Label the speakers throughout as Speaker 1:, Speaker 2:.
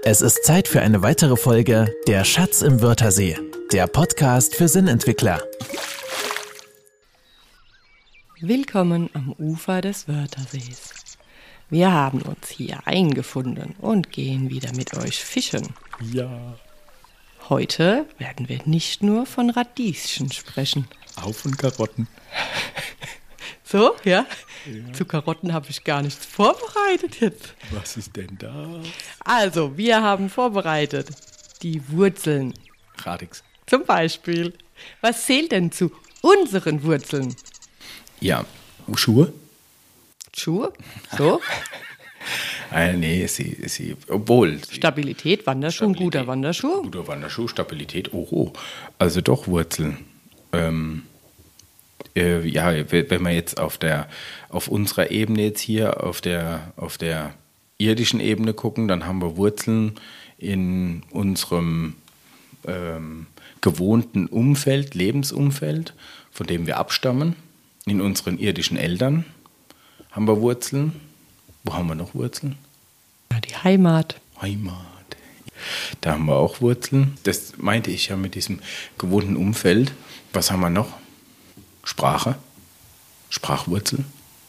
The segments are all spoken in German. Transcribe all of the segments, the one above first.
Speaker 1: Es ist Zeit für eine weitere Folge Der Schatz im Wörthersee, der Podcast für Sinnentwickler.
Speaker 2: Willkommen am Ufer des Wörthersees. Wir haben uns hier eingefunden und gehen wieder mit euch fischen.
Speaker 3: Ja.
Speaker 2: Heute werden wir nicht nur von Radieschen sprechen.
Speaker 3: Auch von Karotten.
Speaker 2: So, ja? Zu Karotten habe ich gar nichts vorbereitet jetzt.
Speaker 3: Was ist denn da?
Speaker 2: Also, wir haben vorbereitet die Wurzeln.
Speaker 3: Radix.
Speaker 2: Zum Beispiel. Was zählt denn zu unseren Wurzeln?
Speaker 3: Ja, Schuhe?
Speaker 2: Schuhe? So?
Speaker 3: Nee, obwohl.
Speaker 2: Stabilität, Wanderschuh, ein guter Wanderschuh.
Speaker 3: Guter Wanderschuh, Stabilität, also doch Wurzeln. Ja, wenn wir jetzt auf unserer Ebene jetzt hier, auf der irdischen Ebene gucken, dann haben wir Wurzeln in unserem gewohnten Umfeld, Lebensumfeld, von dem wir abstammen. In unseren irdischen Eltern haben wir Wurzeln. Wo haben wir noch Wurzeln?
Speaker 2: Ja, die Heimat.
Speaker 3: Da haben wir auch Wurzeln. Das meinte ich ja mit diesem gewohnten Umfeld. Was haben wir noch? Sprache. Sprachwurzeln.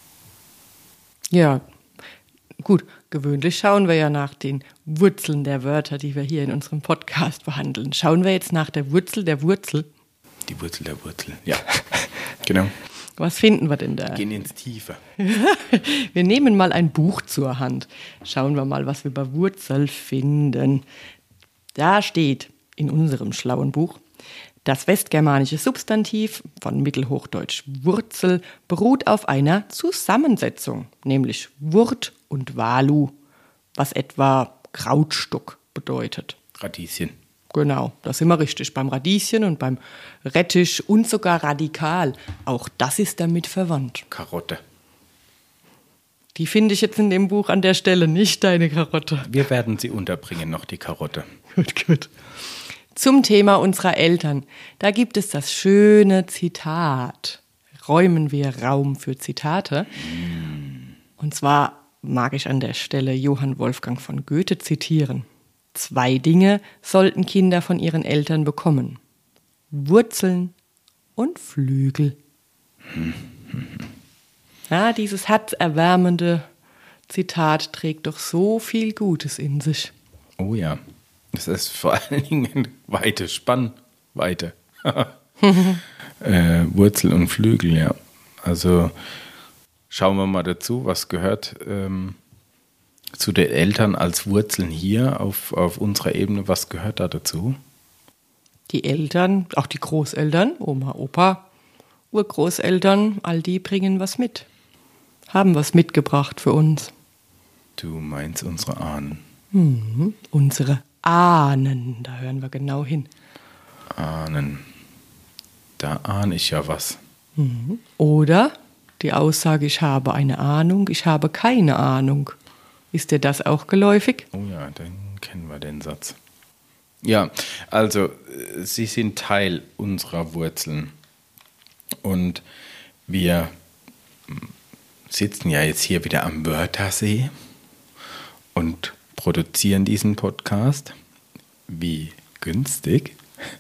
Speaker 2: Ja, gut. Gewöhnlich schauen wir ja nach den Wurzeln der Wörter, die wir hier in unserem Podcast behandeln. Schauen wir jetzt nach der Wurzel der Wurzel.
Speaker 3: Die Wurzel der Wurzel, ja. Genau.
Speaker 2: Was finden wir denn da?
Speaker 3: Gehen ins Tiefe.
Speaker 2: Wir nehmen mal ein Buch zur Hand. Schauen wir mal, was wir bei Wurzel finden. Da steht in unserem schlauen Buch: Das westgermanische Substantiv von Mittelhochdeutsch Wurzel beruht auf einer Zusammensetzung, nämlich Wurt und Walu, was etwa Krautstock bedeutet.
Speaker 3: Radieschen.
Speaker 2: Genau, da sind wir richtig. Beim Radieschen und beim Rettich und sogar Radikal. Auch das ist damit verwandt.
Speaker 3: Karotte.
Speaker 2: Die finde ich jetzt in dem Buch an der Stelle nicht, deine Karotte.
Speaker 3: Wir werden sie unterbringen, noch die Karotte.
Speaker 2: Gut. Zum Thema unserer Eltern. Da gibt es das schöne Zitat. Räumen wir Raum für Zitate? Und zwar mag ich an der Stelle Johann Wolfgang von Goethe zitieren. 2 Dinge sollten Kinder von ihren Eltern bekommen: Wurzeln und Flügel. Ja, dieses herzerwärmende Zitat trägt doch so viel Gutes in sich.
Speaker 3: Oh ja, das ist vor allen Dingen eine weite Spannweite. Wurzel und Flügel, ja. Also schauen wir mal dazu, was gehört zu den Eltern als Wurzeln hier auf unserer Ebene. Was gehört da dazu?
Speaker 2: Die Eltern, auch die Großeltern, Oma, Opa, Urgroßeltern, all die bringen was mit. Haben was mitgebracht für uns.
Speaker 3: Du meinst unsere Ahnen.
Speaker 2: Unsere Ahnen, da hören wir genau hin.
Speaker 3: Ahnen. Da ahne ich ja was.
Speaker 2: Oder die Aussage: Ich habe eine Ahnung, ich habe keine Ahnung. Ist dir das auch geläufig?
Speaker 3: Oh ja, dann kennen wir den Satz. Ja, also sie sind Teil unserer Wurzeln. Und wir sitzen ja jetzt hier wieder am Wörthersee und produzieren diesen Podcast. Wie günstig.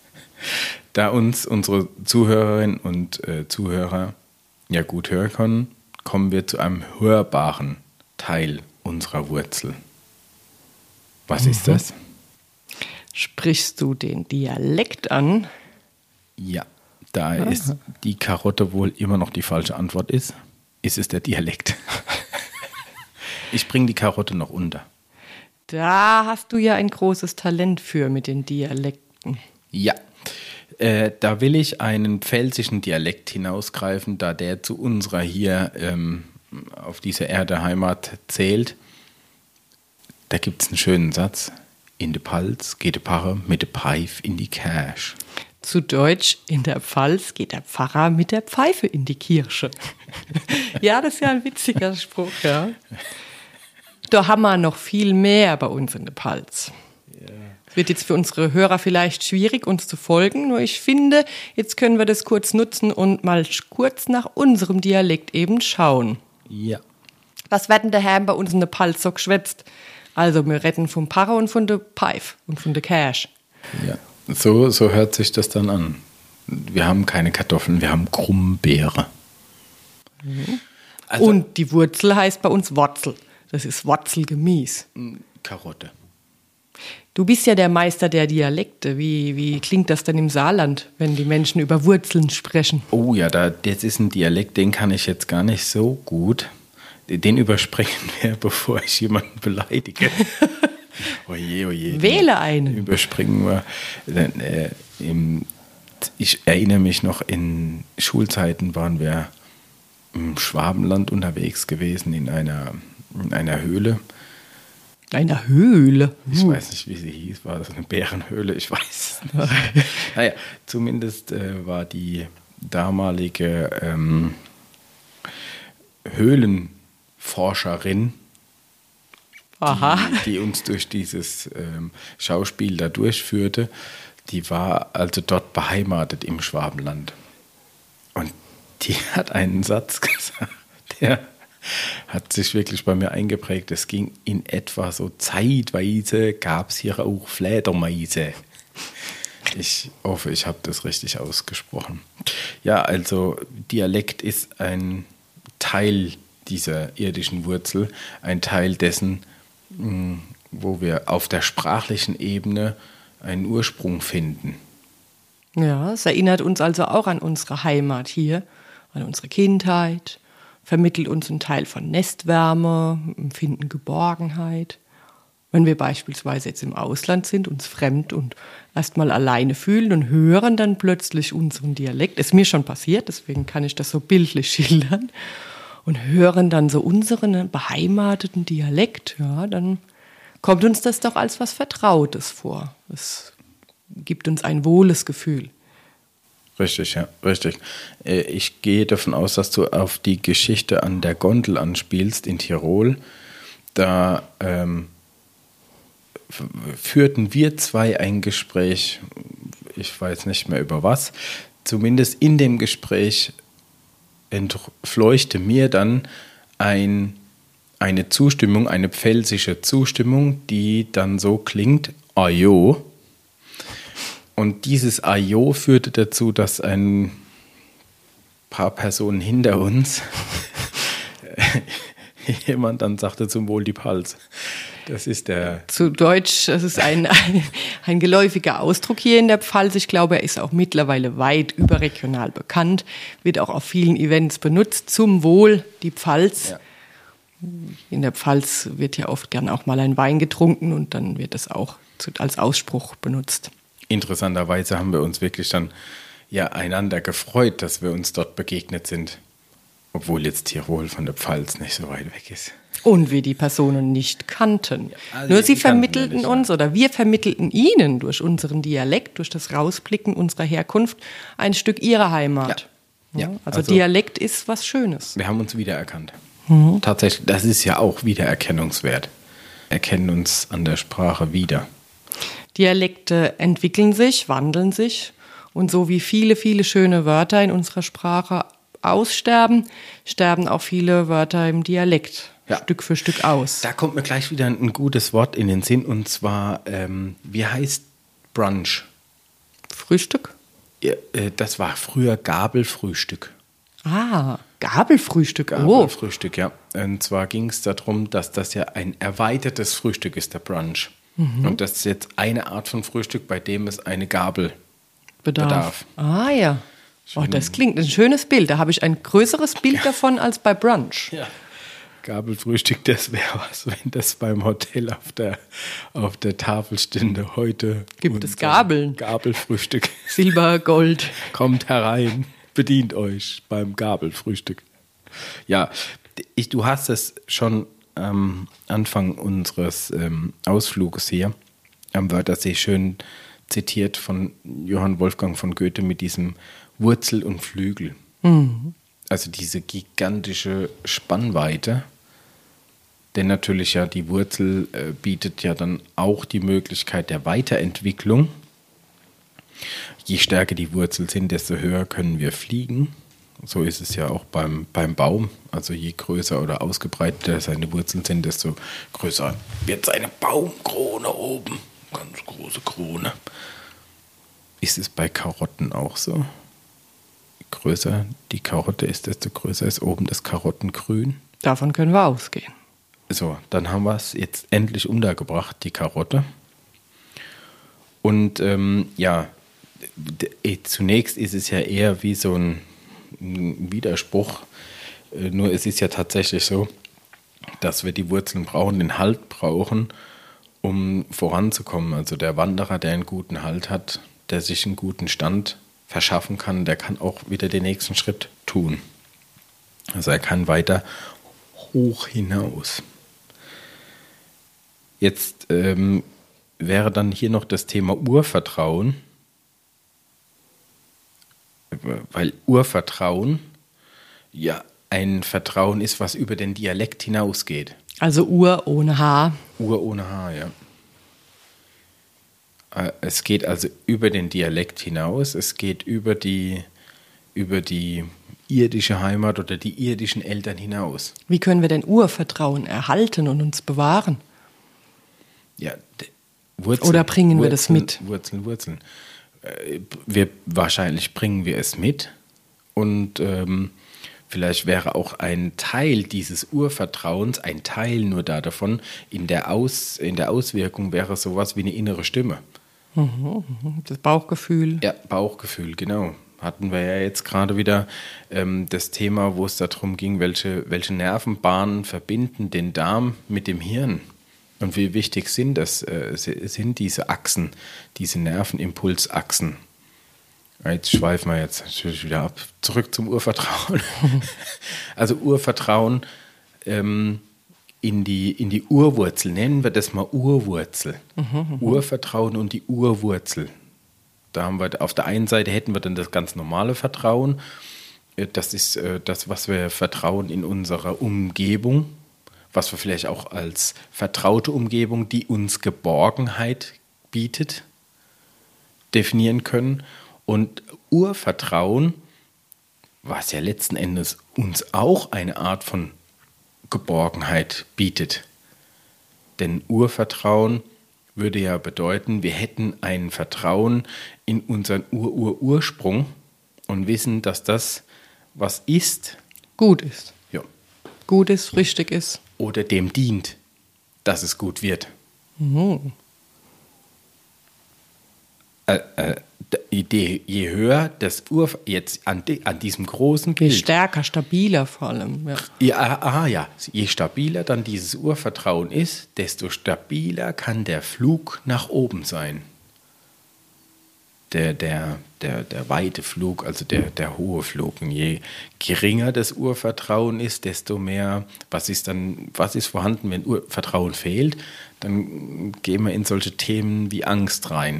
Speaker 3: Da uns unsere Zuhörerinnen und Zuhörer ja gut hören können, kommen wir zu einem hörbaren Teil unserer Wurzel. Was ist das?
Speaker 2: Sprichst du den Dialekt an?
Speaker 3: Ja, da ist die Karotte wohl immer noch die falsche Antwort ist es der Dialekt. Ich bringe die Karotte noch unter.
Speaker 2: Da hast du ja ein großes Talent für mit den Dialekten.
Speaker 3: Ja, da will ich einen pfälzischen Dialekt hinausgreifen, da der zu unserer hier auf dieser Erde Heimat zählt. Da gibt es einen schönen Satz: In de Pfalz geht der Pfarrer mit der Pfeife in die Kirche.
Speaker 2: Zu Deutsch: In der Pfalz geht der Pfarrer mit der Pfeife in die Kirche. Ja, das ist ja ein witziger Spruch, ja. Da haben wir noch viel mehr bei uns in der Pfalz. Es wird jetzt für unsere Hörer vielleicht schwierig, uns zu folgen, nur ich finde, jetzt können wir das kurz nutzen und mal kurz nach unserem Dialekt eben schauen.
Speaker 3: Ja.
Speaker 2: Was wird denn der Herr bei uns in der Pfalz so geschwätzt? Also wir retten vom Parre und von der Pfeif und von der Cash.
Speaker 3: Ja, so hört sich das dann an. Wir haben keine Kartoffeln, wir haben Krummbeere. Also,
Speaker 2: Und die Wurzel heißt bei uns Wurzel. Das ist Wurzelgemüse.
Speaker 3: Karotte.
Speaker 2: Du bist ja der Meister der Dialekte. Wie klingt das denn im Saarland, wenn die Menschen über Wurzeln sprechen?
Speaker 3: Oh ja, das ist ein Dialekt, den kann ich jetzt gar nicht so gut. Den überspringen wir, bevor ich jemanden beleidige. Oje, oje.
Speaker 2: Wähle einen.
Speaker 3: Überspringen wir. Ich erinnere mich noch, in Schulzeiten waren wir im Schwabenland unterwegs gewesen, in einer Höhle.
Speaker 2: Eine Höhle?
Speaker 3: Ich weiß nicht, wie sie hieß. War das eine Bärenhöhle? Ich weiß es nicht. Naja, zumindest war die damalige Höhlenforscherin, die uns durch dieses Schauspiel da durchführte, die war also dort beheimatet im Schwabenland. Und die hat einen Satz gesagt, der hat sich wirklich bei mir eingeprägt. Es ging in etwa so: zeitweise gab es hier auch Fledermäuse. Ich hoffe, ich habe das richtig ausgesprochen. Ja, also Dialekt ist ein Teil dieser irdischen Wurzel, ein Teil dessen, wo wir auf der sprachlichen Ebene einen Ursprung finden.
Speaker 2: Ja, es erinnert uns also auch an unsere Heimat hier, an unsere Kindheit, vermittelt uns einen Teil von Nestwärme, empfinden Geborgenheit. Wenn wir beispielsweise jetzt im Ausland sind, uns fremd und erstmal alleine fühlen und hören dann plötzlich unseren Dialekt, ist mir schon passiert, deswegen kann ich das so bildlich schildern, und hören dann so unseren beheimateten Dialekt, ja, dann kommt uns das doch als was Vertrautes vor. Es gibt uns ein wohles Gefühl.
Speaker 3: Richtig, ja, richtig. Ich gehe davon aus, dass du auf die Geschichte an der Gondel anspielst in Tirol. Da führten wir zwei ein Gespräch, ich weiß nicht mehr über was. Zumindest in dem Gespräch entfleuchte mir dann eine Zustimmung, eine pfälzische Zustimmung, die dann so klingt: Ajo. Und dieses Ajo führte dazu, dass ein paar Personen hinter uns jemand dann sagte: zum Wohl die Pals. Das ist der...
Speaker 2: Zu Deutsch, das ist ein geläufiger Ausdruck hier in der Pfalz. Ich glaube, er ist auch mittlerweile weit überregional bekannt, wird auch auf vielen Events benutzt. Zum Wohl die Pfalz. Ja. In der Pfalz wird ja oft gern auch mal ein Wein getrunken und dann wird das auch als Ausspruch benutzt.
Speaker 3: Interessanterweise haben wir uns wirklich dann ja einander gefreut, dass wir uns dort begegnet sind. Obwohl jetzt Tirol von der Pfalz nicht so weit weg ist.
Speaker 2: Und wir die Personen nicht kannten.
Speaker 3: Ja, also
Speaker 2: nur sie vermittelten uns oder wir vermittelten ihnen durch unseren Dialekt, durch das Rausblicken unserer Herkunft ein Stück ihrer Heimat. Ja. Also Dialekt ist was Schönes.
Speaker 3: Wir haben uns wiedererkannt. Tatsächlich, das ist ja auch Wiedererkennungswert. Erkennen uns an der Sprache wieder.
Speaker 2: Dialekte entwickeln sich, wandeln sich. Und so wie viele, viele schöne Wörter in unserer Sprache aussterben, sterben auch viele Wörter im Dialekt Stück für Stück aus.
Speaker 3: Da kommt mir gleich wieder ein gutes Wort in den Sinn, und zwar, wie heißt Brunch?
Speaker 2: Frühstück?
Speaker 3: Ja, das war früher Gabelfrühstück.
Speaker 2: Ah, Gabelfrühstück.
Speaker 3: Gabelfrühstück, ja. Und zwar ging es darum, dass das ja ein erweitertes Frühstück ist, der Brunch. Und das ist jetzt eine Art von Frühstück, bei dem es eine Gabel bedarf.
Speaker 2: Ah ja. Oh, das klingt ein schönes Bild. Da habe ich ein größeres Bild davon als bei Brunch.
Speaker 3: Ja. Gabelfrühstück, das wäre was, wenn das beim Hotel auf der Tafel stünde. Heute
Speaker 2: gibt es Gabeln.
Speaker 3: Gabelfrühstück.
Speaker 2: Silber, Gold.
Speaker 3: Kommt herein, bedient euch beim Gabelfrühstück. Ja, du hast es schon am Anfang unseres Ausfluges hier am Wörthersee schön zitiert von Johann Wolfgang von Goethe mit diesem Wurzel und Flügel. Also diese gigantische Spannweite. Denn natürlich ja die Wurzel bietet ja dann auch die Möglichkeit der Weiterentwicklung. Je stärker die Wurzel sind, desto höher können wir fliegen. So ist es ja auch beim Baum. Also je größer oder ausgebreiteter seine Wurzeln sind, desto größer wird seine Baumkrone oben. Ganz große Krone. Ist es bei Karotten auch so? Je größer die Karotte ist, desto größer ist oben das Karottengrün.
Speaker 2: Davon können wir ausgehen.
Speaker 3: So, dann haben wir es jetzt endlich untergebracht, die Karotte. Und zunächst ist es ja eher wie so ein Widerspruch. Nur es ist ja tatsächlich so, dass wir die Wurzeln brauchen, den Halt brauchen, um voranzukommen. Also der Wanderer, der einen guten Halt hat, der sich einen guten Stand verschaffen kann, der kann auch wieder den nächsten Schritt tun. Also er kann weiter hoch hinaus. Jetzt wäre dann hier noch das Thema Urvertrauen, weil Urvertrauen ja ein Vertrauen ist, was über den Dialekt hinausgeht.
Speaker 2: Also Ur ohne H.
Speaker 3: Ur ohne H, ja. Es geht also über den Dialekt hinaus, es geht über die irdische Heimat oder die irdischen Eltern hinaus.
Speaker 2: Wie können wir denn Urvertrauen erhalten und uns bewahren?
Speaker 3: Ja, Wurzeln.
Speaker 2: Oder bringen wir das mit?
Speaker 3: Wurzeln. Wahrscheinlich bringen wir es mit und vielleicht wäre auch ein Teil dieses Urvertrauens, ein Teil nur davon, in der Auswirkung wäre sowas wie eine innere Stimme.
Speaker 2: Das Bauchgefühl.
Speaker 3: Ja, Bauchgefühl, genau. Hatten wir ja jetzt gerade wieder das Thema, wo es darum ging, welche Nervenbahnen verbinden den Darm mit dem Hirn. Und wie wichtig sind diese Achsen, diese Nervenimpulsachsen. Jetzt schweifen wir jetzt natürlich wieder ab. Zurück zum Urvertrauen. Also Urvertrauen in die Urwurzel. Nennen wir das mal Urwurzel. Urvertrauen und die Urwurzel. Da haben wir auf der einen Seite hätten wir dann das ganz normale Vertrauen. Das ist das, was wir vertrauen in unserer Umgebung, was wir vielleicht auch als vertraute Umgebung, die uns Geborgenheit bietet, definieren können. Und Urvertrauen, was ja letzten Endes uns auch eine Art von Geborgenheit bietet. Denn Urvertrauen würde ja bedeuten, wir hätten ein Vertrauen in unseren Ursprung und wissen, dass das, was ist,
Speaker 2: gut ist.
Speaker 3: Ja.
Speaker 2: Gut ist, richtig ist.
Speaker 3: Oder dem dient, dass es gut wird. Je höher das jetzt an diesem großen Bild.
Speaker 2: Je stärker, stabiler vor allem.
Speaker 3: Je stabiler dann dieses Urvertrauen ist, desto stabiler kann der Flug nach oben sein. Der weite Flug, also der hohe Flug. Und je geringer das Urvertrauen ist, desto mehr, was ist vorhanden, wenn Urvertrauen fehlt, dann gehen wir in solche Themen wie Angst rein.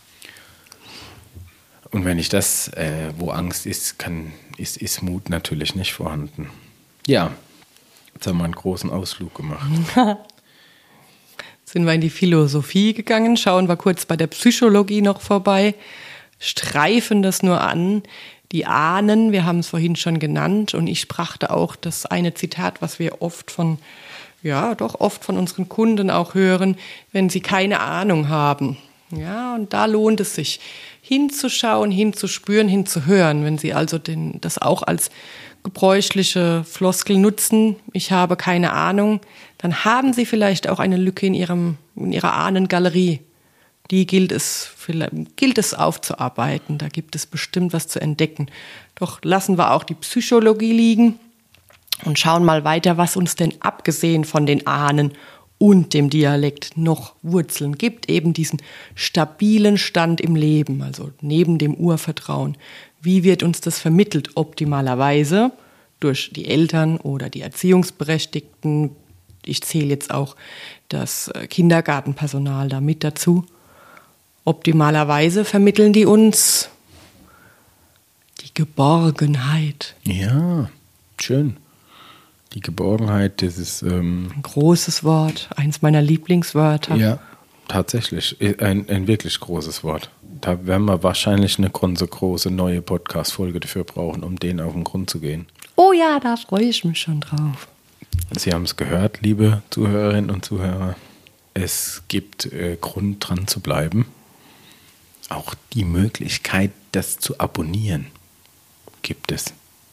Speaker 3: Und wenn ich das, wo Angst ist, ist Mut natürlich nicht vorhanden. Ja, jetzt haben wir einen großen Ausflug gemacht.
Speaker 2: Sind wir in die Philosophie gegangen, schauen wir kurz bei der Psychologie noch vorbei, streifen das nur an. Die Ahnen, wir haben es vorhin schon genannt und ich brachte auch das eine Zitat, was wir oft von unseren Kunden auch hören, wenn sie keine Ahnung haben. Ja, und da lohnt es sich, hinzuschauen, hinzuspüren, hinzuhören. Wenn Sie also das auch als gebräuchliche Floskel nutzen, ich habe keine Ahnung, dann haben Sie vielleicht auch eine Lücke in Ihrer Ahnengalerie. Die gilt es aufzuarbeiten. Da gibt es bestimmt was zu entdecken. Doch lassen wir auch die Psychologie liegen und schauen mal weiter, was uns denn abgesehen von den Ahnen und dem Dialekt noch Wurzeln gibt, eben diesen stabilen Stand im Leben, also neben dem Urvertrauen. Wie wird uns das vermittelt? Optimalerweise durch die Eltern oder die Erziehungsberechtigten. Ich zähle jetzt auch das Kindergartenpersonal da mit dazu. Optimalerweise vermitteln die uns die Geborgenheit.
Speaker 3: Ja, schön. Die Geborgenheit, das ist
Speaker 2: ein großes Wort, eins meiner Lieblingswörter.
Speaker 3: Ja, tatsächlich, ein wirklich großes Wort. da werden wir wahrscheinlich eine große neue Podcast-Folge dafür brauchen, um denen auf den Grund zu gehen.
Speaker 2: Oh ja, da freue ich mich schon drauf.
Speaker 3: Sie haben es gehört, liebe Zuhörerinnen und Zuhörer. Es gibt Grund dran zu bleiben. Auch die Möglichkeit, das zu abonnieren, gibt es.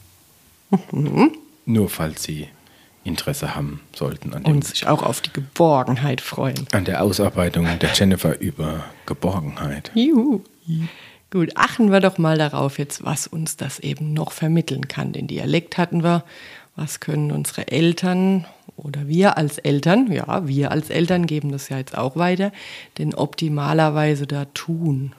Speaker 3: Nur falls Sie Interesse haben sollten an
Speaker 2: Und sich auch auf die Geborgenheit freuen.
Speaker 3: an der Ausarbeitung der Jennifer über Geborgenheit.
Speaker 2: Juhu. Gut, achten wir doch mal darauf jetzt, was uns das eben noch vermitteln kann. Den Dialekt hatten wir. Was können unsere Eltern oder wir als Eltern geben das ja jetzt auch weiter, denn optimalerweise da tun.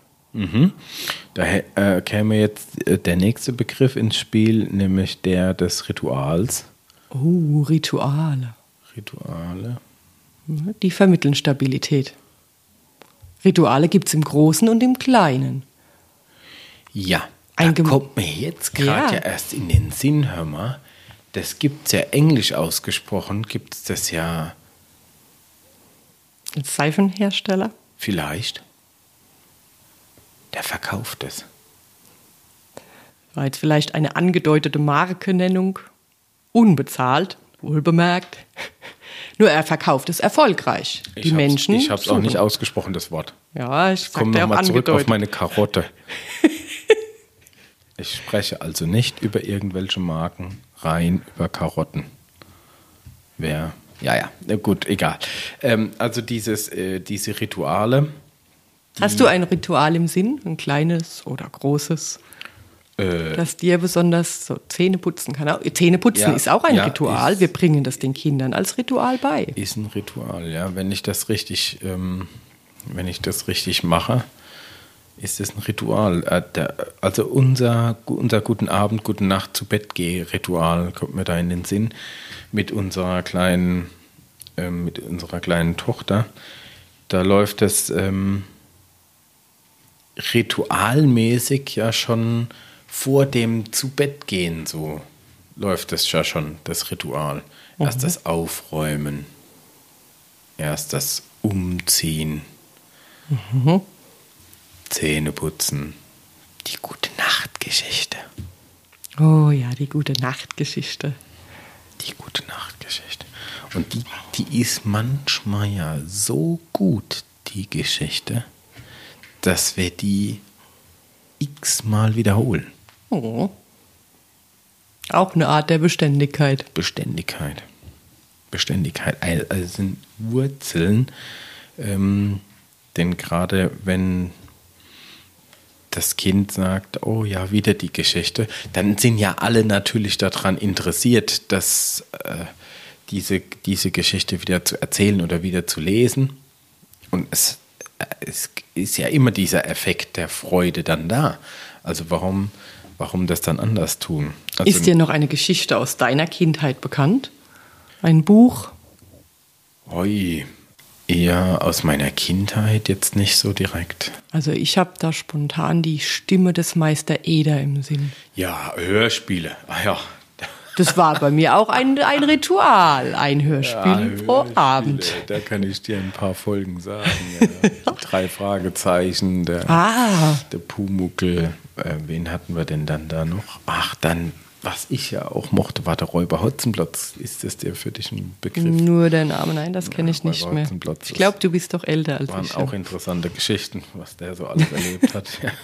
Speaker 3: Da käme jetzt der nächste Begriff ins Spiel, nämlich der des Rituals.
Speaker 2: Oh, Rituale.
Speaker 3: Rituale.
Speaker 2: Die vermitteln Stabilität. Rituale gibt es im Großen und im Kleinen.
Speaker 3: Ja, da kommt mir jetzt gerade ja erst in den Sinn, hör mal. Das gibt es ja englisch ausgesprochen, gibt es das ja.
Speaker 2: Als Seifenhersteller?
Speaker 3: Vielleicht. Der verkauft es.
Speaker 2: War jetzt vielleicht eine angedeutete Markennennung. Unbezahlt, wohlbemerkt. Nur er verkauft es erfolgreich. Ich
Speaker 3: habe es auch nicht ausgesprochen, das Wort.
Speaker 2: Ja, ich
Speaker 3: komme nochmal zurück auf meine Karotte. Ich spreche also nicht über irgendwelche Marken, rein über Karotten. Gut, egal. Also diese Rituale.
Speaker 2: Hast du ein Ritual im Sinn? Ein kleines oder großes? Das dir besonders so Zähne putzen kann. Zähneputzen ist auch ein Ritual. Wir bringen das den Kindern als Ritual bei. Ist
Speaker 3: ein Ritual, ja. Wenn ich das richtig mache, ist es ein Ritual. Also unser Guten Abend, Guten Nacht zu Bett geh Ritual kommt mir da in den Sinn mit unserer kleinen Tochter. Da läuft das ritualmäßig ja schon vor dem Zu-Bett-Gehen, so läuft das ja schon, das Ritual. Erst das Aufräumen, erst das Umziehen, Zähneputzen, die Gute-Nacht-Geschichte.
Speaker 2: Oh ja, die Gute-Nacht-Geschichte.
Speaker 3: Die Gute-Nacht-Geschichte. Und die ist manchmal ja so gut, die Geschichte, dass wir die x-mal wiederholen.
Speaker 2: Oh. Auch eine Art der Beständigkeit.
Speaker 3: Beständigkeit. Also sind Wurzeln, denn gerade wenn das Kind sagt, oh ja, wieder die Geschichte, dann sind ja alle natürlich daran interessiert, dass diese Geschichte wieder zu erzählen oder wieder zu lesen. Und es ist ja immer dieser Effekt der Freude dann da. Also warum das dann anders tun? Also
Speaker 2: ist dir noch eine Geschichte aus deiner Kindheit bekannt? Ein Buch?
Speaker 3: Eher aus meiner Kindheit jetzt nicht so direkt.
Speaker 2: Also ich habe da spontan die Stimme des Meister Eder im Sinn.
Speaker 3: Ja, Hörspiele. Ja.
Speaker 2: Das war bei mir auch ein Ritual, ein Hörspiel pro Abend.
Speaker 3: Da kann ich dir ein paar Folgen sagen. Ja. 3 Fragezeichen, der Pumuckl. Wen hatten wir denn dann da noch? Ach, dann, was ich ja auch mochte, war der Räuber Hotzenplotz. Ist das der für dich ein Begriff?
Speaker 2: Nur der Name, nein, das kenne ich nicht mehr. Ich glaube, du bist doch älter als ich.
Speaker 3: Waren auch interessante Geschichten, was der so alles erlebt hat. Ja.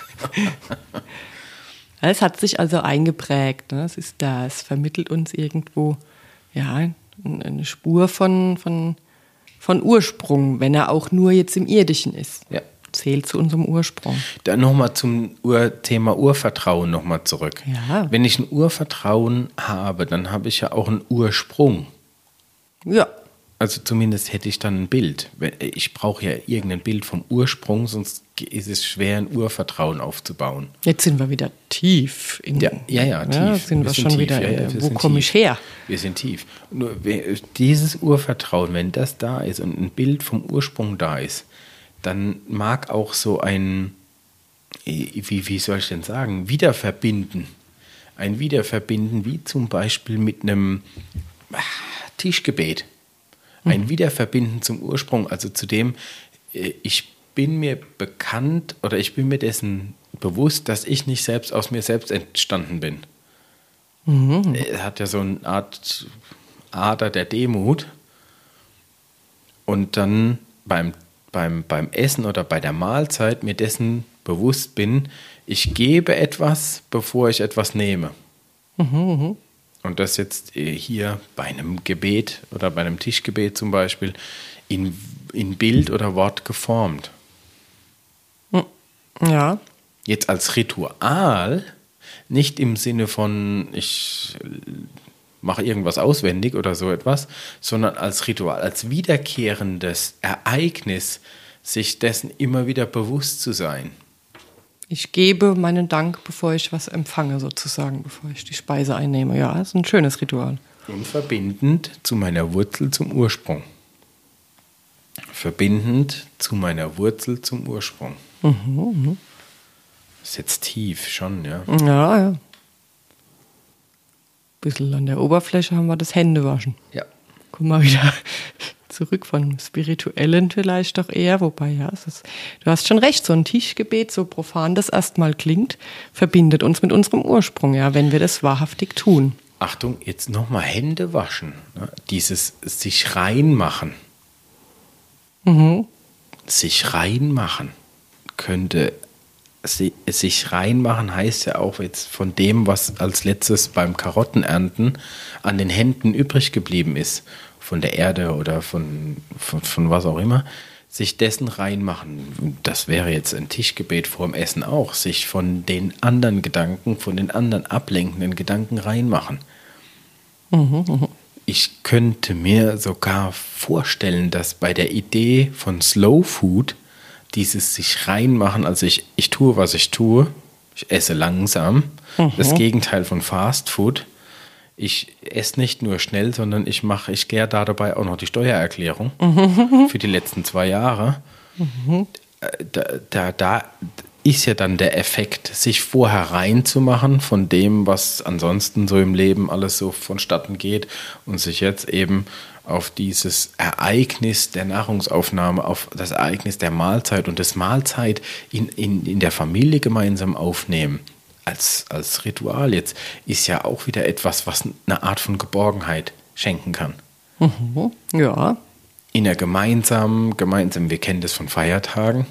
Speaker 2: Es hat sich also eingeprägt. Ne? Es ist da, es vermittelt uns irgendwo eine Spur von Ursprung, wenn er auch nur jetzt im Irdischen ist.
Speaker 3: Ja.
Speaker 2: Zählt zu unserem Ursprung.
Speaker 3: Dann nochmal zum Thema Urvertrauen nochmal zurück.
Speaker 2: Ja.
Speaker 3: Wenn ich ein Urvertrauen habe, dann habe ich ja auch einen Ursprung.
Speaker 2: Ja.
Speaker 3: Also zumindest hätte ich dann ein Bild. Ich brauche ja irgendein Bild vom Ursprung, sonst ist es schwer, ein Urvertrauen aufzubauen.
Speaker 2: Jetzt sind wir wieder tief.
Speaker 3: Tief.
Speaker 2: Sind wir schon tief. Wieder, wo komme ich her?
Speaker 3: Wir sind tief. Nur dieses Urvertrauen, wenn das da ist und ein Bild vom Ursprung da ist, dann mag auch so ein, wie soll ich denn sagen, Wiederverbinden. Ein Wiederverbinden wie zum Beispiel mit einem Tischgebet. Ein Wiederverbinden zum Ursprung, also zu dem, ich bin mir bekannt oder ich bin mir dessen bewusst, dass ich nicht selbst aus mir selbst entstanden bin. Er hat ja so eine Art Ader der Demut. Und dann beim Essen oder bei der Mahlzeit mir dessen bewusst bin, ich gebe etwas, bevor ich etwas nehme. Und das jetzt hier bei einem Gebet oder bei einem Tischgebet zum Beispiel in Bild oder Wort geformt.
Speaker 2: Ja.
Speaker 3: Jetzt als Ritual, nicht im Sinne von, ich mache irgendwas auswendig oder so etwas, sondern als Ritual, als wiederkehrendes Ereignis, sich dessen immer wieder bewusst zu sein.
Speaker 2: Ich gebe meinen Dank, bevor ich was empfange, sozusagen, bevor ich die Speise einnehme. Ja, das ist ein schönes Ritual.
Speaker 3: Und verbindend zu meiner Wurzel zum Ursprung. Verbindend zu meiner Wurzel zum Ursprung. Das ist jetzt tief schon, ja.
Speaker 2: Ja. Ein bisschen an der Oberfläche haben wir das Händewaschen.
Speaker 3: Ja.
Speaker 2: Guck mal wieder zurück von Spirituellen vielleicht doch eher, wobei ja, du hast schon recht, so ein Tischgebet, so profan das erstmal klingt, verbindet uns mit unserem Ursprung, ja, wenn wir das wahrhaftig tun.
Speaker 3: Achtung, jetzt nochmal Hände waschen. Ne? Dieses sich reinmachen. Sich reinmachen könnte, sich reinmachen heißt ja auch jetzt von dem, was als letztes beim Karottenernten an den Händen übrig geblieben ist, von der Erde oder von was auch immer, sich dessen reinmachen. Das wäre jetzt ein Tischgebet vorm Essen auch, sich von den anderen Gedanken, von den anderen ablenkenden Gedanken reinmachen. Ich könnte mir sogar vorstellen, dass bei der Idee von Slow Food dieses sich reinmachen, also ich tue, was ich tue, ich esse langsam, das Gegenteil von Fast Food. Ich esse nicht nur schnell, sondern ich kläre da dabei auch noch die Steuererklärung für die letzten 2 Jahre. Da ist ja dann der Effekt, sich vorher reinzumachen von dem, was ansonsten so im Leben alles so vonstatten geht und sich jetzt eben auf dieses Ereignis der Nahrungsaufnahme, auf das Ereignis der Mahlzeit und das Mahlzeit in der Familie gemeinsam aufnehmen. Als Ritual jetzt ist ja auch wieder etwas, was eine Art von Geborgenheit schenken kann.
Speaker 2: Ja.
Speaker 3: In der gemeinsam, wir kennen das von Feiertagen,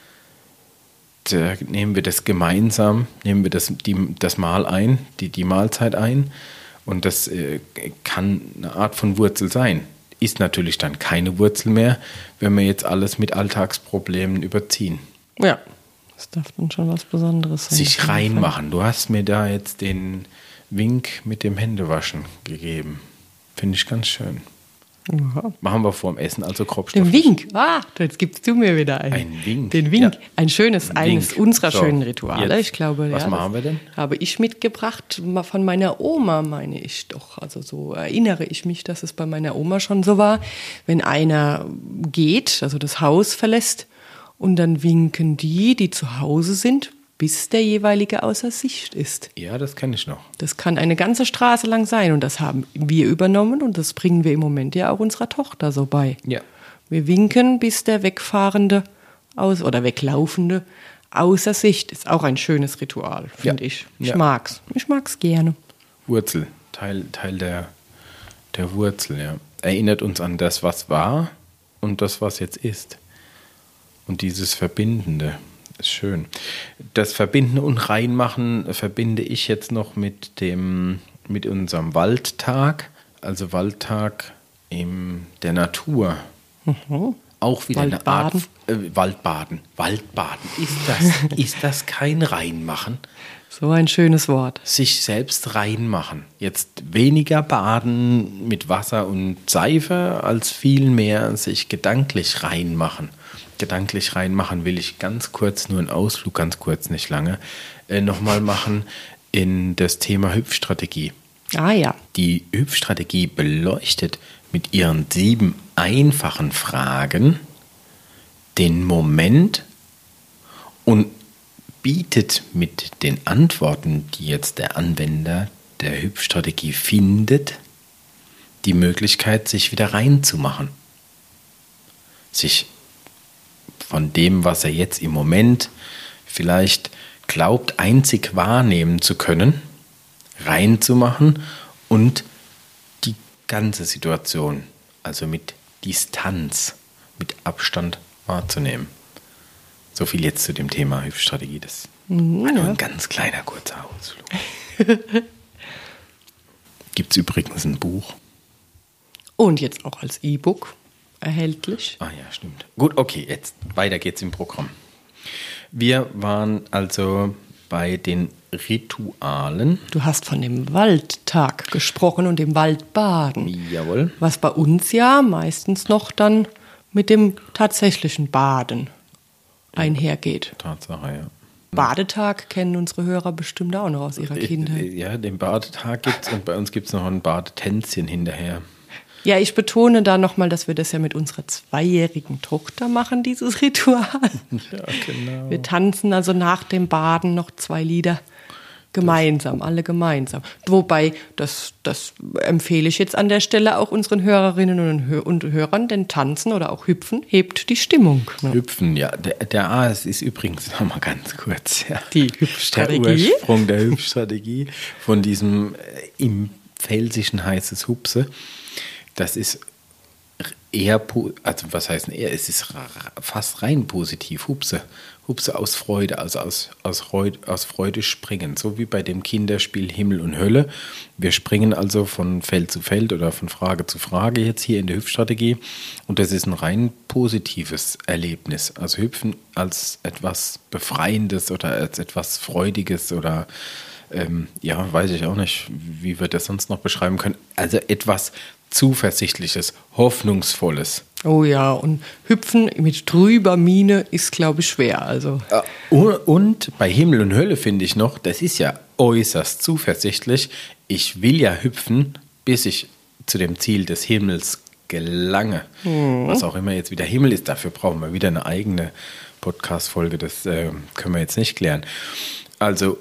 Speaker 3: da nehmen wir das gemeinsam, nehmen wir das Mahl ein, die Mahlzeit ein und das kann eine Art von Wurzel sein. Ist natürlich dann keine Wurzel mehr, wenn wir jetzt alles mit Alltagsproblemen überziehen.
Speaker 2: Ja. Das darf dann schon was Besonderes sein.
Speaker 3: Sich reinmachen. Du hast mir da jetzt den Wink mit dem Händewaschen gegeben. Finde ich ganz schön.
Speaker 2: Ja.
Speaker 3: Machen wir vorm Essen, also Kropfstoff.
Speaker 2: Den Wink. Jetzt gibst du mir wieder einen.
Speaker 3: Ein Wink.
Speaker 2: Den Wink.
Speaker 3: Ja.
Speaker 2: Ein schönes, eines unserer schönen Rituale.
Speaker 3: Jetzt.
Speaker 2: Ich glaube,
Speaker 3: was machen wir denn?
Speaker 2: Habe ich mitgebracht von meiner Oma, meine ich doch. Also so erinnere ich mich, dass es bei meiner Oma schon so war. Wenn einer geht, also das Haus verlässt, und dann winken die zu Hause sind, bis der jeweilige außer Sicht ist.
Speaker 3: Ja, das kenne ich noch.
Speaker 2: Das kann eine ganze Straße lang sein und das haben wir übernommen und das bringen wir im Moment ja auch unserer Tochter so bei.
Speaker 3: Ja.
Speaker 2: Wir winken, bis der Wegfahrende oder Weglaufende außer Sicht ist. Auch ein schönes Ritual, finde ich. Ich mag's. Ich mag's gerne.
Speaker 3: Wurzel, Teil der Wurzel, ja. Erinnert uns an das, was war und das, was jetzt ist. Und dieses Verbindende ist schön. Das Verbindende und Reinmachen verbinde ich jetzt noch mit unserem Waldtag. Also Waldtag in der Natur. Auch wieder
Speaker 2: Waldbaden.
Speaker 3: eine Art Waldbaden. Waldbaden. Ist das kein Reinmachen?
Speaker 2: So ein schönes Wort.
Speaker 3: Sich selbst reinmachen. Jetzt weniger baden mit Wasser und Seife, als vielmehr sich gedanklich reinmachen. Gedanklich reinmachen will ich ganz kurz, nur einen Ausflug, ganz kurz, nicht lange, nochmal machen in das Thema Hüpfstrategie.
Speaker 2: Ah ja.
Speaker 3: Die Hüpfstrategie beleuchtet mit ihren 7 einfachen Fragen den Moment und bietet mit den Antworten, die jetzt der Anwender der Hüpfstrategie findet, die Möglichkeit, sich wieder reinzumachen. Sich von dem, was er jetzt im Moment vielleicht glaubt, einzig wahrnehmen zu können, reinzumachen und die ganze Situation, also mit Distanz, mit Abstand wahrzunehmen. So viel jetzt zu dem Thema Hüpfstrategie. Das war nur ein ganz kleiner, kurzer Ausflug. Gibt es übrigens ein Buch.
Speaker 2: Und jetzt auch als E-Book erhältlich.
Speaker 3: Ah ja, stimmt. Gut, okay, jetzt weiter geht's im Programm. Wir waren also bei den Ritualen.
Speaker 2: Du hast von dem Waldtag gesprochen und dem Waldbaden.
Speaker 3: Jawohl.
Speaker 2: Was bei uns ja meistens noch dann mit dem tatsächlichen Baden einhergeht.
Speaker 3: Tatsache, ja.
Speaker 2: Badetag kennen unsere Hörer bestimmt auch noch aus ihrer Kindheit.
Speaker 3: Ja, den Badetag gibt's und bei uns gibt es noch ein Badetänzchen hinterher.
Speaker 2: Ja, ich betone da nochmal, dass wir das ja mit unserer 2-jährigen Tochter machen, dieses Ritual.
Speaker 3: Ja, genau.
Speaker 2: Wir tanzen also nach dem Baden noch 2 Lieder gemeinsam, alle gemeinsam. Wobei, das empfehle ich jetzt an der Stelle auch unseren Hörerinnen und Hörern, denn Tanzen oder auch Hüpfen hebt die Stimmung. Ne?
Speaker 3: Hüpfen, ja. Es ist übrigens nochmal ganz kurz. Ja.
Speaker 2: Die Hüpfstrategie.
Speaker 3: Der Ursprung der Hüpfstrategie von diesem im Pfälzischen heißt es Hupse. Das ist eher, also was heißt eher, es ist fast rein positiv. Hupse aus Freude, also aus Freude springen. So wie bei dem Kinderspiel Himmel und Hölle. Wir springen also von Feld zu Feld oder von Frage zu Frage jetzt hier in der Hüpfstrategie. Und das ist ein rein positives Erlebnis. Also Hüpfen als etwas Befreiendes oder als etwas Freudiges oder ja, weiß ich auch nicht, wie wir das sonst noch beschreiben können. Also etwas Zuversichtliches, Hoffnungsvolles.
Speaker 2: Oh ja, und Hüpfen mit trüber Miene ist, glaube ich, schwer. Also.
Speaker 3: Und bei Himmel und Hölle finde ich noch, das ist ja äußerst zuversichtlich. Ich will ja hüpfen, bis ich zu dem Ziel des Himmels gelange. Was auch immer jetzt wieder Himmel ist, dafür brauchen wir wieder eine eigene Podcast-Folge, das können wir jetzt nicht klären. Also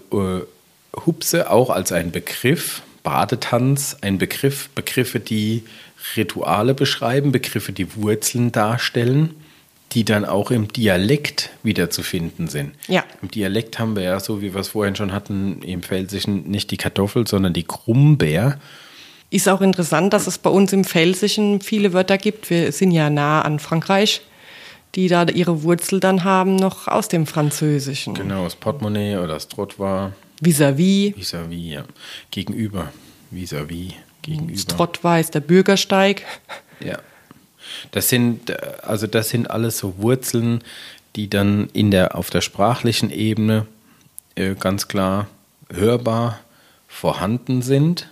Speaker 3: Hupse auch als ein Begriff, Badetanz, ein Begriff, Begriffe, die Rituale beschreiben, Begriffe, die Wurzeln darstellen, die dann auch im Dialekt wiederzufinden sind.
Speaker 2: Ja.
Speaker 3: Im Dialekt haben wir ja, so wie wir es vorhin schon hatten, im Pfälzischen nicht die Kartoffel, sondern die Krummbeer.
Speaker 2: Ist auch interessant, dass es bei uns im Pfälzischen viele Wörter gibt. Wir sind ja nah an Frankreich, die da ihre Wurzel dann haben, noch aus dem Französischen.
Speaker 3: Genau, das Portemonnaie oder das Trottoir.
Speaker 2: Vis-à-vis.
Speaker 3: Vis-à-vis, ja. Gegenüber. Vis-à-vis. Gegenüber.
Speaker 2: Das Trottoir ist der Bürgersteig.
Speaker 3: Ja. Das sind alles so Wurzeln, die dann auf der sprachlichen Ebene ganz klar hörbar vorhanden sind,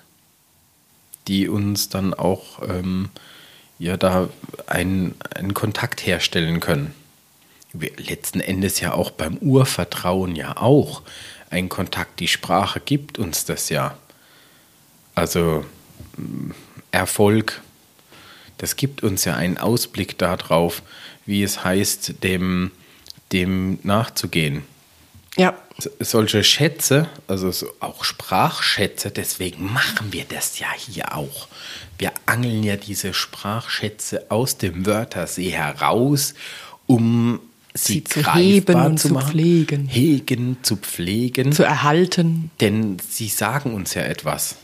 Speaker 3: die uns dann auch da einen Kontakt herstellen können. Letzten Endes ja auch beim Urvertrauen ja auch ein Kontakt. Die Sprache gibt uns das ja. Also Erfolg, das gibt uns ja einen Ausblick darauf, wie es heißt, dem nachzugehen.
Speaker 2: Ja.
Speaker 3: Solche Schätze, also auch Sprachschätze, deswegen machen wir das ja hier auch. Wir angeln ja diese Sprachschätze aus dem Wörthersee heraus, um sie
Speaker 2: zu heben und
Speaker 3: zu machen,
Speaker 2: pflegen.
Speaker 3: Hegen, zu pflegen.
Speaker 2: Zu erhalten.
Speaker 3: Denn sie sagen uns ja etwas.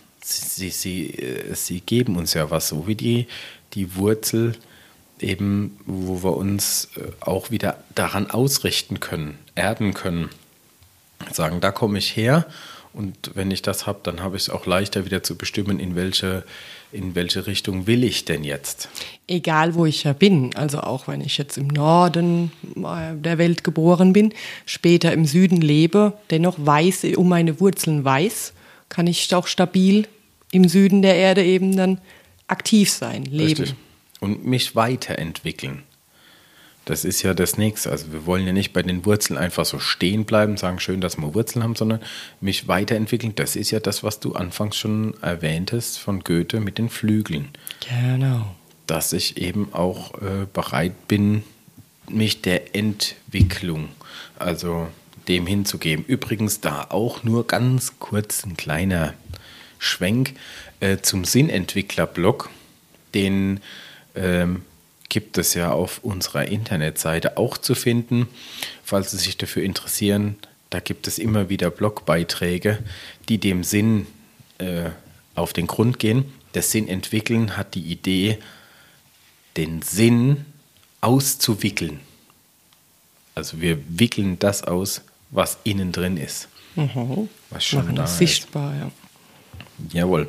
Speaker 3: Sie geben uns ja was, so wie die Wurzel eben, wo wir uns auch wieder daran ausrichten können, erden können. Sagen, da komme ich her und wenn ich das habe, dann habe ich es auch leichter wieder zu bestimmen, in welche Richtung will ich denn jetzt.
Speaker 2: Egal, wo ich ja bin, also auch wenn ich jetzt im Norden der Welt geboren bin, später im Süden lebe, dennoch um meine Wurzeln weiß, kann ich auch stabil im Süden der Erde eben dann aktiv sein, leben.
Speaker 3: Richtig. Und mich weiterentwickeln. Das ist ja das Nächste. Also wir wollen ja nicht bei den Wurzeln einfach so stehen bleiben, sagen, schön, dass wir Wurzeln haben, sondern mich weiterentwickeln. Das ist ja das, was du anfangs schon erwähntest von Goethe mit den Flügeln.
Speaker 2: Genau.
Speaker 3: Dass ich eben auch bereit bin, mich der Entwicklung, also dem hinzugeben. Übrigens da auch nur ganz kurz ein kleiner Schwenk zum Sinnentwickler-Blog, den gibt es ja auf unserer Internetseite auch zu finden. Falls Sie sich dafür interessieren, da gibt es immer wieder Blogbeiträge, die dem Sinn auf den Grund gehen. Das Sinn entwickeln hat die Idee, den Sinn auszuwickeln. Also wir wickeln das aus, was innen drin ist. Was schon
Speaker 2: Machen
Speaker 3: da
Speaker 2: das
Speaker 3: ist.
Speaker 2: sichtbar, ja.
Speaker 3: Jawohl.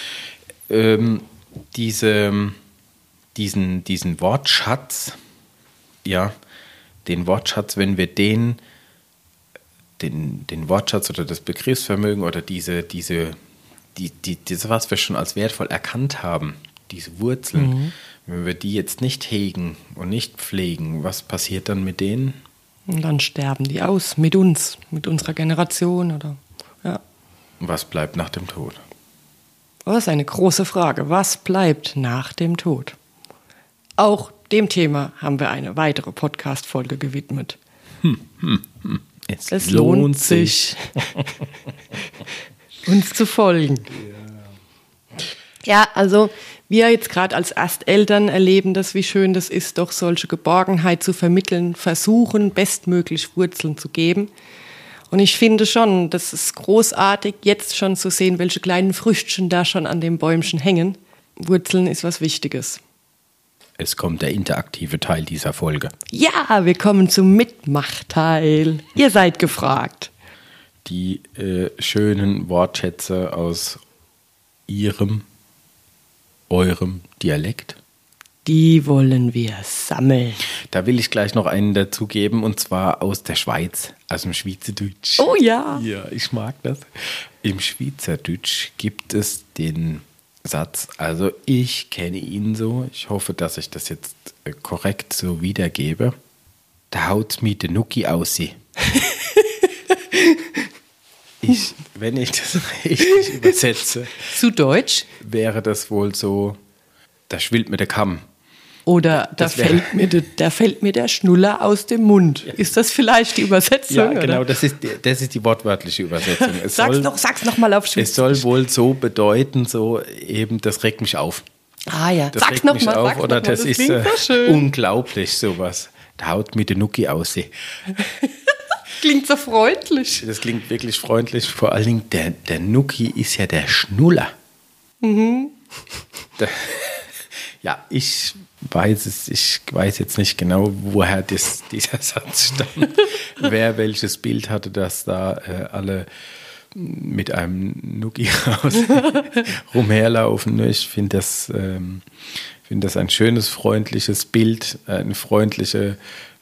Speaker 3: Diesen Wortschatz, ja, den Wortschatz, wenn wir den Wortschatz oder das Begriffsvermögen oder diese, was wir schon als wertvoll erkannt haben, diese Wurzeln, wenn wir die jetzt nicht hegen und nicht pflegen, was passiert dann mit denen?
Speaker 2: Und dann sterben die aus, mit uns, mit unserer Generation, oder, ja.
Speaker 3: Was bleibt nach dem Tod?
Speaker 2: Das ist eine große Frage. Was bleibt nach dem Tod? Auch dem Thema haben wir eine weitere Podcast-Folge gewidmet. Es lohnt sich, uns zu folgen. Ja, also wir jetzt gerade als Ersteltern erleben das, wie schön das ist, doch solche Geborgenheit zu vermitteln, versuchen, bestmöglich Wurzeln zu geben. Und ich finde schon, das ist großartig, jetzt schon zu sehen, welche kleinen Früchtchen da schon an dem Bäumchen hängen. Wurzeln ist was Wichtiges.
Speaker 3: Es kommt der interaktive Teil dieser Folge.
Speaker 2: Ja, wir kommen zum Mitmachteil. Ihr seid gefragt.
Speaker 3: Die schönen Wortschätze aus eurem Dialekt.
Speaker 2: Die wollen wir sammeln.
Speaker 3: Da will ich gleich noch einen dazugeben, und zwar aus der Schweiz, aus dem Schweizerdeutsch.
Speaker 2: Oh ja.
Speaker 3: Ja, ich mag das. Im Schweizerdeutsch gibt es den Satz, also ich kenne ihn so, ich hoffe, dass ich das jetzt korrekt so wiedergebe. Da haut's mir de Nucki aussie. Wenn ich das richtig übersetze,
Speaker 2: Zu Deutsch?
Speaker 3: wäre das wohl so, da schwillt mir der Kamm.
Speaker 2: Oder da fällt mir der Schnuller aus dem Mund. Ja. Ist das vielleicht die Übersetzung?
Speaker 3: Ja, genau,
Speaker 2: oder?
Speaker 3: das ist die wortwörtliche Übersetzung.
Speaker 2: Sag's noch mal auf Schweiz.
Speaker 3: Es soll wohl so bedeuten, so eben, das regt mich auf.
Speaker 2: Ah ja,
Speaker 3: Das regt mich auf, oder das ist unglaublich, sowas. Da haut mir der Nucki aus.
Speaker 2: Klingt so freundlich.
Speaker 3: Das klingt wirklich freundlich. Vor allen Dingen, der Nucki ist ja der Schnuller. Ja, ich weiß jetzt nicht genau, woher dieser Satz stammt. Wer welches Bild hatte, dass da alle mit einem Nucki rumherlaufen. Ich finde das ein schönes, freundliches Bild, eine freundliche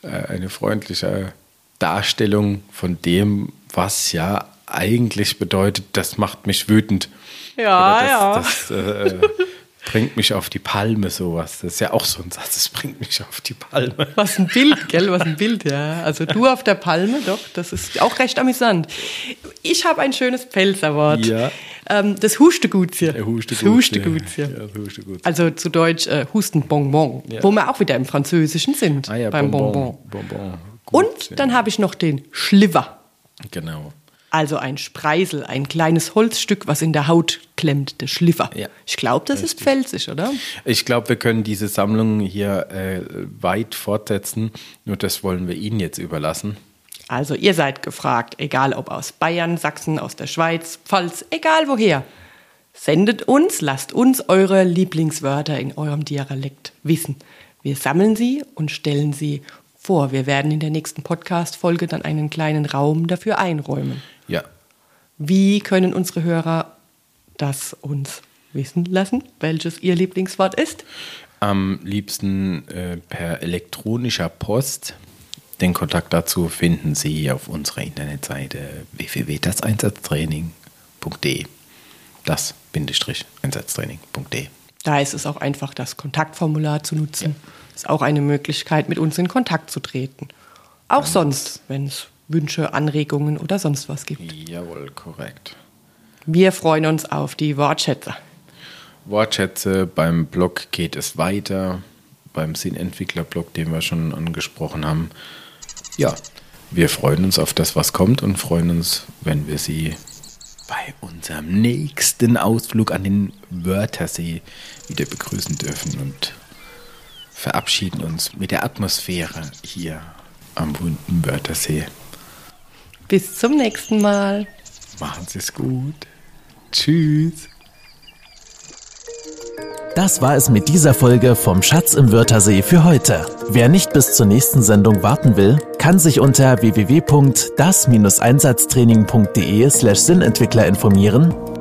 Speaker 3: Darstellung von dem, was ja eigentlich bedeutet, das macht mich wütend.
Speaker 2: Ja,
Speaker 3: das bringt mich auf die Palme, sowas. Das ist ja auch so ein Satz, das bringt mich auf die Palme.
Speaker 2: Was ein Bild, gell? Was ein Bild, ja. Also du auf der Palme, doch, das ist auch recht amüsant. Ich habe ein schönes Pfälzerwort.
Speaker 3: Ja.
Speaker 2: Das Hustegutzje.
Speaker 3: Der Hustegutzje.
Speaker 2: Ja, also zu Deutsch Hustenbonbon, ja. Wo wir auch wieder im Französischen sind.
Speaker 3: Ah ja,
Speaker 2: beim
Speaker 3: Bonbon.
Speaker 2: Gut, und dann habe ich noch den Schliver.
Speaker 3: Genau.
Speaker 2: Also ein Spreisel, ein kleines Holzstück, was in der Haut klemmt, der Schliver. Ja, ich glaube, das ist pfälzisch, oder?
Speaker 3: Ich glaube, wir können diese Sammlung hier weit fortsetzen. Nur das wollen wir Ihnen jetzt überlassen.
Speaker 2: Also ihr seid gefragt, egal ob aus Bayern, Sachsen, aus der Schweiz, Pfalz, egal woher. Sendet uns, lasst uns eure Lieblingswörter in eurem Dialekt wissen. Wir sammeln sie und stellen sie vor. Wir werden in der nächsten Podcast-Folge dann einen kleinen Raum dafür einräumen.
Speaker 3: Ja.
Speaker 2: Wie können unsere Hörer das uns wissen lassen, welches ihr Lieblingswort ist?
Speaker 3: Am liebsten per elektronischer Post. Den Kontakt dazu finden Sie auf unserer Internetseite www.das-einsatztraining.de. Das-einsatztraining.de.
Speaker 2: Da ist es auch einfach, das Kontaktformular zu nutzen. Ja. Ist auch eine Möglichkeit, mit uns in Kontakt zu treten. Auch sonst, wenn es Wünsche, Anregungen oder sonst was gibt.
Speaker 3: Jawohl, korrekt.
Speaker 2: Wir freuen uns auf die Wortschätze.
Speaker 3: Wortschätze, beim Blog geht es weiter, beim Sinnentwickler-Blog, den wir schon angesprochen haben. Ja, wir freuen uns auf das, was kommt, und freuen uns, wenn wir Sie bei unserem nächsten Ausflug an den Wörthersee wieder begrüßen dürfen. Und verabschieden uns mit der Atmosphäre hier am bunten Wörthersee.
Speaker 2: Bis zum nächsten Mal.
Speaker 3: Machen Sie es gut. Tschüss.
Speaker 1: Das war es mit dieser Folge vom Schatz im Wörthersee für heute. Wer nicht bis zur nächsten Sendung warten will, kann sich unter www.das-einsatztraining.de/Sinnentwickler informieren